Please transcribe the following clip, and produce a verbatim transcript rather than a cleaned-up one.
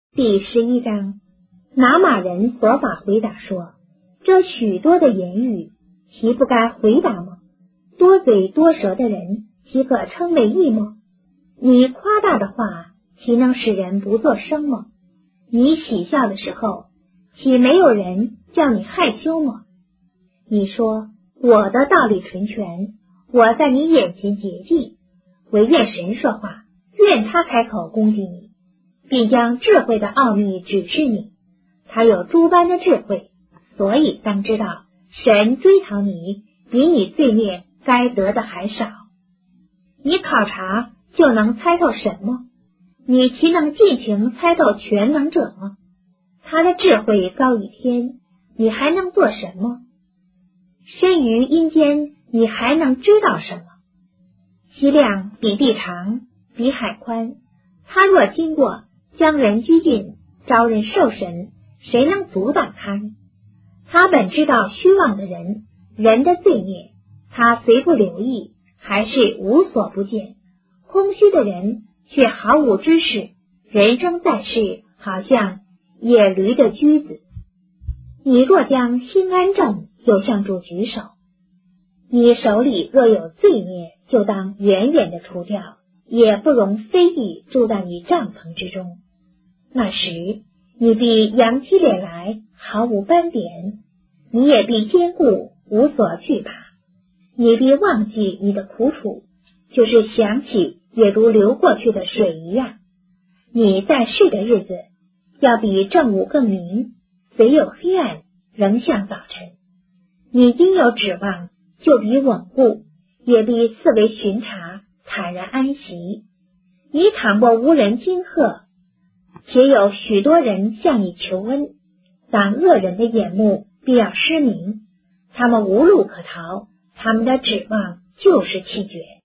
第十一章，拿马人佛法回答说：这许多的言语，岂不该回答吗？多嘴多舌的人，岂可称为义吗？你夸大的话，岂能使人不作声吗？你喜笑的时候，岂没有人叫你害羞吗？你说我的道理纯全，我在你眼前洁净，唯愿神说话，愿他开口攻击你，并将智慧的奥秘指示你。他有诸般的智慧，所以当知道神追讨你，比你罪孽该得的还少。你考察就能猜透什么？你岂能尽情猜透全能者吗？他的智慧高于天，你还能做什么？深于阴间，你还能知道什么？其量比地长，比海宽。他若经过，将人拘禁，招人受审，谁能阻挡他呢？他本知道虚妄的人，人的罪孽，他虽不留意，还是无所不见。空虚的人却毫无知识，人生在世，好像野驴的驹子。你若将心安正，就向主举手。你手里若有罪孽，就当远远的除掉，也不容非议住在你帐篷之中。那时你必扬起脸来，毫无斑点，你也必坚固，无所惧怕。你必忘记你的苦楚，就是想起也如流过去的水一样。你在世的日子，要比正午更明，虽有黑暗，仍像早晨。你应有指望，就比稳固，也比四围巡查坦然安息。你倘若无人惊吓，且有许多人向你求恩，但恶人的眼目必要失明，他们无路可逃，他们的指望就是气绝。